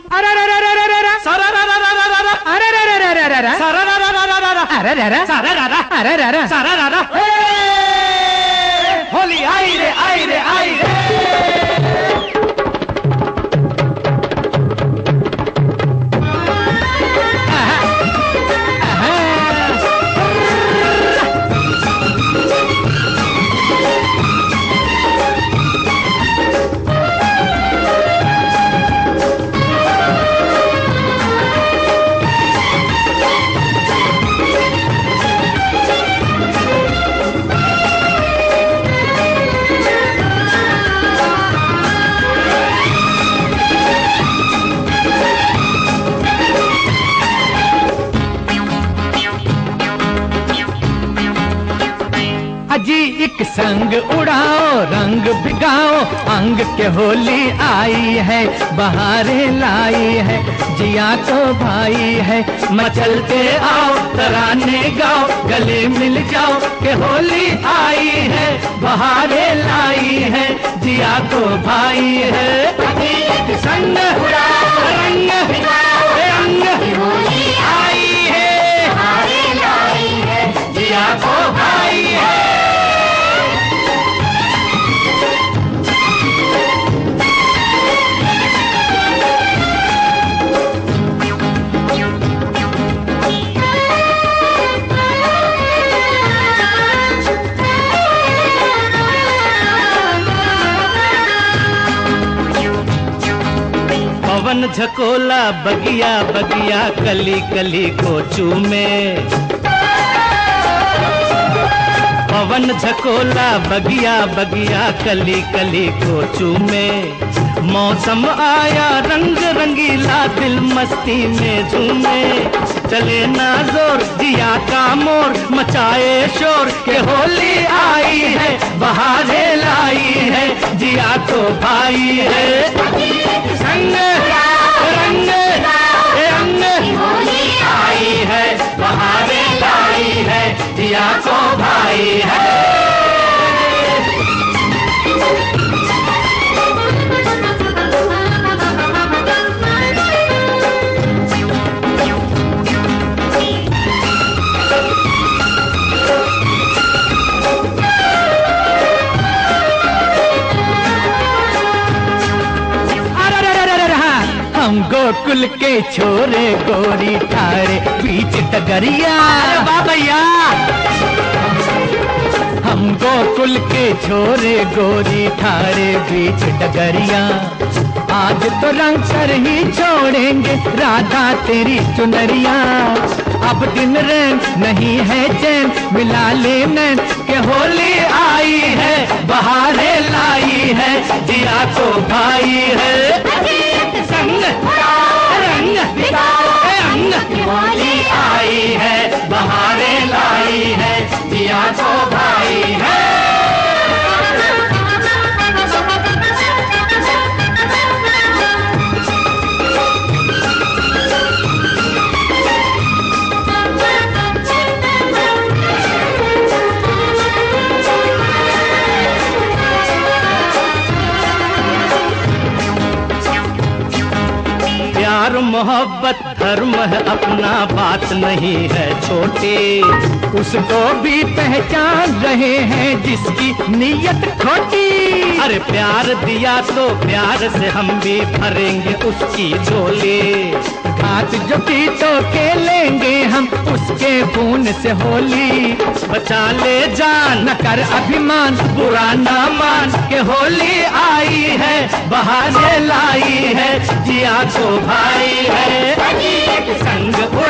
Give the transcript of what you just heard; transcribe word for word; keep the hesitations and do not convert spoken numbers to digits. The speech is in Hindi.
अरे रा रा रा रा रा रा सारा रा रा रा रा रा रा अरे रा रा रा रा रा रा सारा रा रा रा रा रा रा अरे रा रा सारा रा रा अरे रा रा सारा रा रा होली आई रे आई रे आई रे जी एक संग उड़ाओ रंग भिगाओ अंग के होली आई है बहारे लाई है जिया तो भाई है मचलते आओ तराने गाओ गले मिल जाओ के होली आई है बहारे लाई है जिया तो भाई है एक संग उड़ाओ रंग भिगाओ अंग की होली आई है बहारे लाई है जिया तो भाई है। पवन झकोला बगिया बगिया कली कली को चूमे पवन झकोला बगिया बगिया कली कली को चूमे मौसम आया रंग रंगीला दिल मस्ती में झूमे चले ना जोर जिया का मोर मचाए शोर के होली आई है बहारे लाई है जिया तो भाई है संग रंग रंग होली आई है बहारे लाई है जिया तो भाई है। हम गोकुल के छोरे गोरी ठारे बीच डगरिया बाबैया हम गोकुल के छोरे गोरी ठारे बीच डगरिया आज तो रंग कर ही छोड़ेंगे राधा तेरी चुनरिया अब दिन रैन नहीं है चैन मिला ले नैन के होली आई है बहारे लाई है जिया तो भाई है संग रंग रंग होली आई है बहारे लाई है जिया तो भाई है। प्यार मोहब्बत धर्म है अपना बात नहीं है छोटे उसको भी पहचान रहे हैं जिसकी नीयत खोटी अरे प्यार दिया तो प्यार से हम भी भरेंगे उसकी झोली घात जो पीतो के लेंगे हम उसके खून से होली बचा ले जान न कर अभिमान बुरा ना मान के होली आई है बहारे लाई है जिया तो भाई है संग